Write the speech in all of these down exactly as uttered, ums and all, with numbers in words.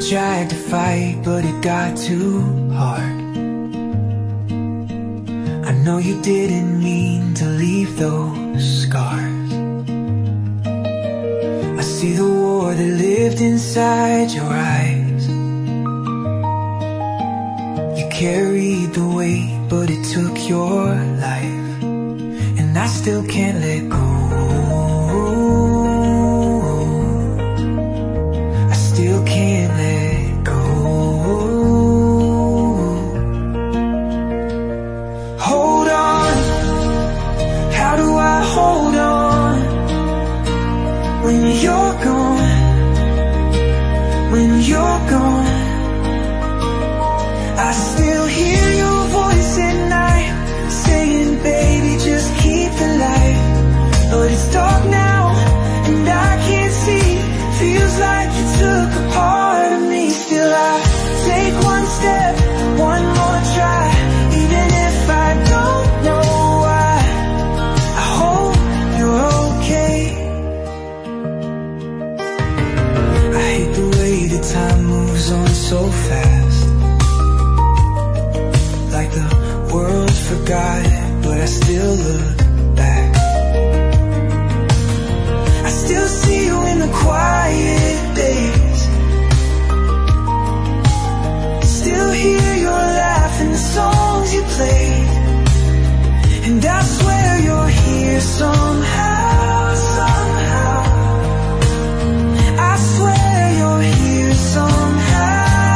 tried to fight, but it got too hard. I know you didn't mean to leave those scars. I see the war that lived inside your eyes. You carried the weight, but it took your life, and I still can't let go. I still can't let go. Hold on, how do I hold on when you're gone? When you're gone, I still hear your voice at night saying, baby, just keep the light. But it's dark now and I can't see. Feels like you took a part of me. Still I take one step, one more try. Even if I don't know why, I hope you're okay. I hate the way that time moves on so fast, like the world forgot, but I still look back. I still see you in the quiet days, still hear your laugh in the songs you played, and I swear you're here somehow, somehow. I swear you're here somehow.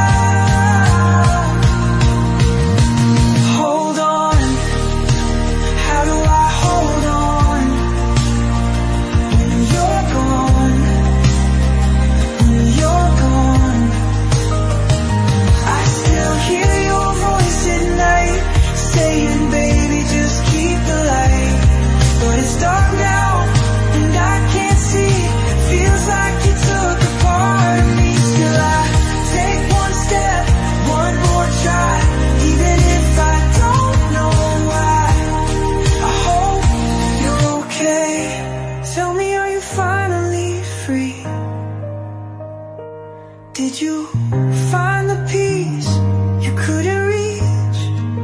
Hold on, how do I hold on when you're gone? When you're gone, I still hear your voice at night saying, baby, just keep the light. But it's dark now and I can't see. Feels like you took a part of me. Still I take one step, one more try. Even if I don't know why, I hope you're okay. Tell me, are you finally free? Did you find the peace you couldn't reach?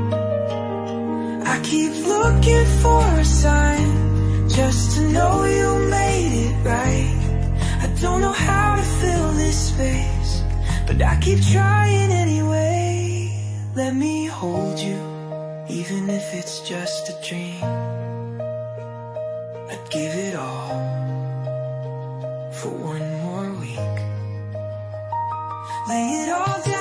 I keep looking for a sign, just to know you made it right. I don't know how to fill this space, but I keep trying anyway. Let me hold you, even if it's just a dream. I'd give it all for one more week. Lay it all down.